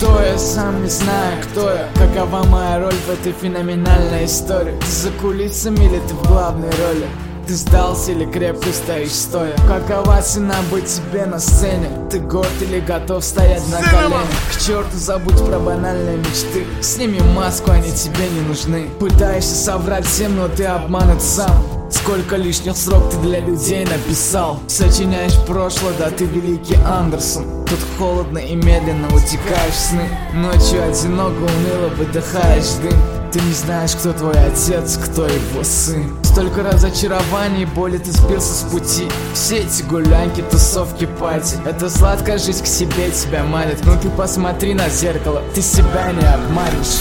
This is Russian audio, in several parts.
Что я сам не знаю, кто я, какова моя роль в этой феноменальной истории. Ты за кулисами или ты в главной роли? Ты сдался или крепко стоишь стоя? Какова цена быть тебе на сцене? Ты горд или готов стоять на коленях? К черту забудь про банальные мечты. Сними маску, они тебе не нужны. Пытаешься соврать всем, но ты обманут сам. Сколько лишних строк ты для людей написал. Сочиняешь прошлое, да ты великий Андерсон. Тут холодно и медленно утекаешь в сны. Ночью одиноко, уныло выдыхаешь дым. Ты не знаешь, кто твой отец, кто его сын. Столько разочарований, боли, ты сбился с пути. Все эти гулянки, тусовки, пати. Это сладкая жизнь к себе тебя манит. Ну ты посмотри на зеркало, ты себя не обманешь.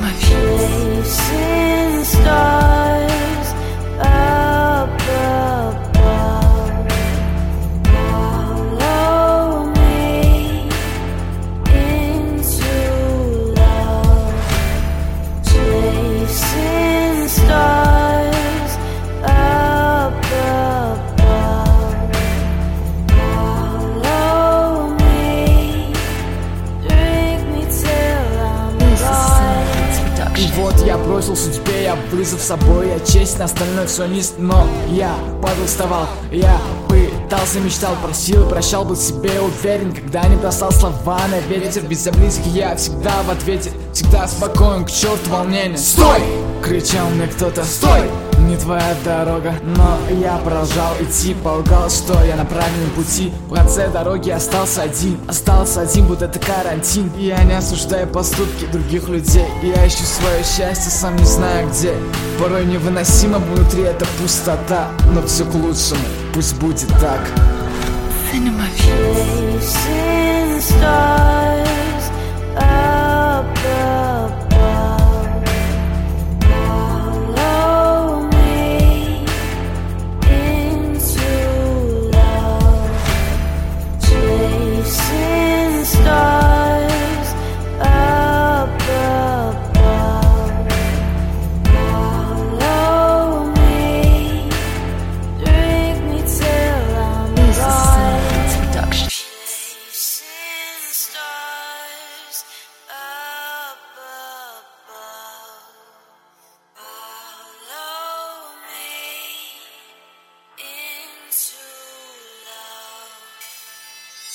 И вот я бросил судьбе, я вызов собой, я честь, на остальное все низ. Но я падал, вставал, я пытался, мечтал, просил, прощал, был себе уверен. Когда не бросал слова на ветер, без близких я всегда в ответе. Всегда спокоен, к черту волнение. Стой! Кричал мне кто-то, стой! Не твоя дорога, но я продолжал идти. Полагал, что я на правильном пути. В конце дороги остался один, будто это карантин. И я не осуждаю поступки других людей. Я ищу свое счастье, сам не знаю где. Порой невыносимо внутри эта пустота. Но все к лучшему, пусть будет так. Cinema View.